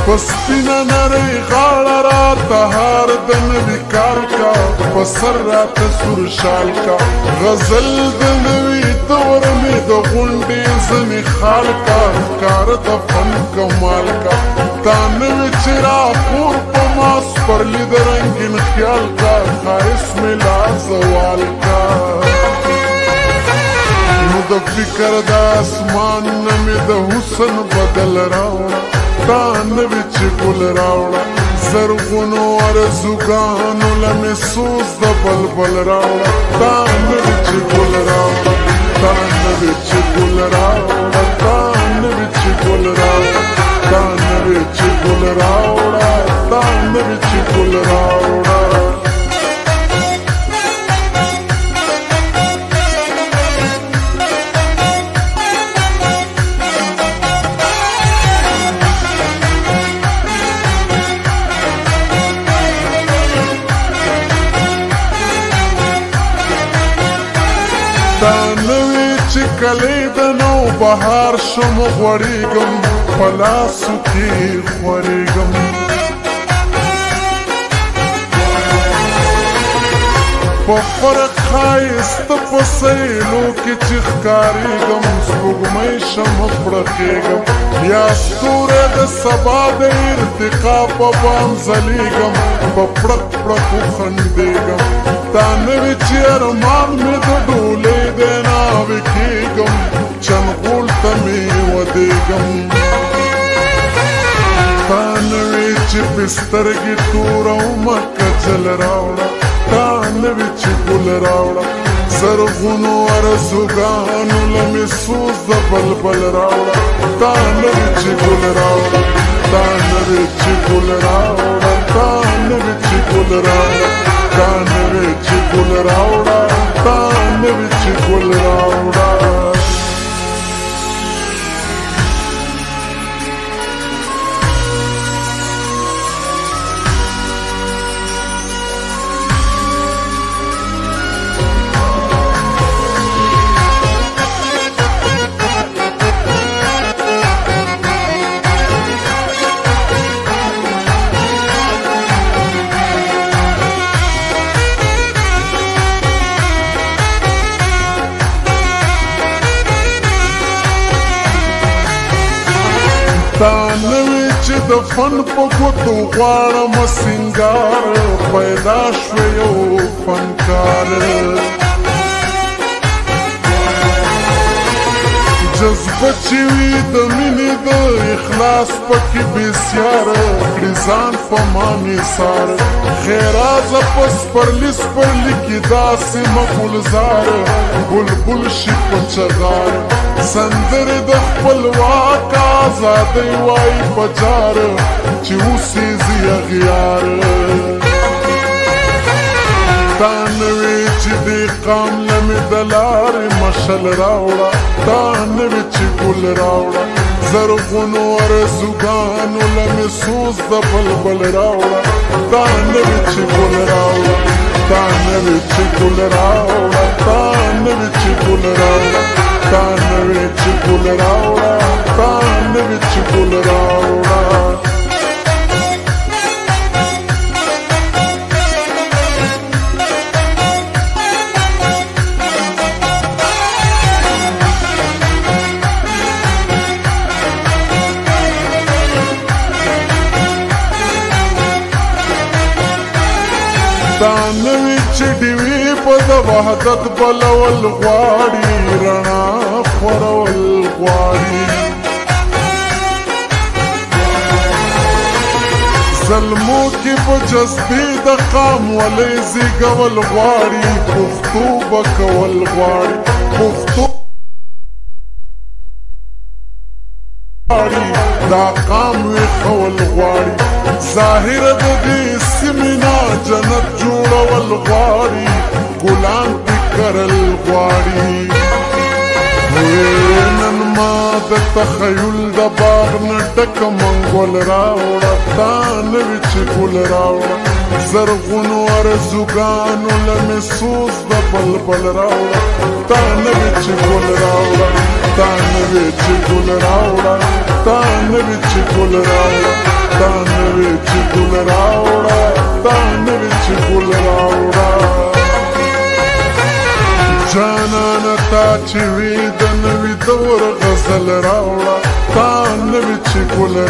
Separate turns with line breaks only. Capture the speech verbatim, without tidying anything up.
پسپینا نری غاړه راته هار د نوي کال کا په سر راته سور شال کا غزل د نوي دور مې د غونډې ځنې خال کا کار د فن کمال کا تا نوي چې راپور په ما سپرلي د رنګین خیال کا ښایست مې لا زوال کا نو د فکر د اسمان نه مې د حسن بدل راوړه تا نوي چې ګل راوړه زرغونو ارزوګانو له مې سوز د بلبل راوړه تا نوي چې ګل راوړه تا نوي چې ګل راوړه تا نوي چې ګل راوړه تا نوي چې ګل راوړه تا نوي چې ګل راوړه تا نوی چې کلی د نو بهار شم غوړېږم په لاسو کې خورېږم په فرق ښایسته په سیلو کې چې ښکارېږم سپوږمۍ شم پړقېږم یا ستوری د سبا د ارتقا په بام ځلېږم په پړق پړق وخندېږم تا نوي چې ارمان مې د ډولۍ دی ناوې کېږم چنغول ته مې ودېږم تا نوي چې پې سترګې تورومه کجل راوړه تا نوي چې ګل راوړه زرغونو ارزوګانو له مې سوز د بلبل راوړه تا نوي چې ګل راوړه تا نوي چې ګل راوړه تا نوي چې ګل راوړه تا نوي چې ګل راوړه تا نوي چې ګل راوړه تا نوي چې د فن په ګوتو غواړم سینګار پیدا شوی یو فنکار جذبه چې وي د مینې د اخلاص پکې بسیار کړي ځان په ما نثار خیرازه په سپرلي سپرلي کې داسې مګلزار بلبل شي په چغار سندرې د خپلواک آزادۍ وایي په جار چې اوسېږي اغیار تا نوي چې دې قام له مې د لارې مشل راوړه تا نوي چې ګل راوړه زرغونو ارزوګانو له مې سوز د بلبل راوړه تا نوي چې ګل راوړه تا نوي چې ګل راوړه تا نوي چې ګل راوړه تا نوي چې ګل راوړه تا نوي چې ګل راوړه تا نوي چې ډیوې په د وحدت بلول غواړي رڼا خورول غواړي زلمو کې په جذبې د قام ولې زیږول غواړي پښتو به کول غواړي پښتو دا قام ویښول غواړي ظاهر د دې سیمې نه جنت جوړول غواړي ګلان پې کرل غواړي نن ما د تخیل د باغ نه ډکه منګول راوړه تا نوي چې ګل راوړه زرغونو ارزوګانو له مې سوز د بلبل راوړه تا نوي چې ګل راوړه تا نوي چې ګل راوړه تا نوي چې ګل راوړه تان وچ گل راوڑا تان وچ گل راوڑا جانانا تا چې وی د نوي دور غزل راوړه تان وچ ګل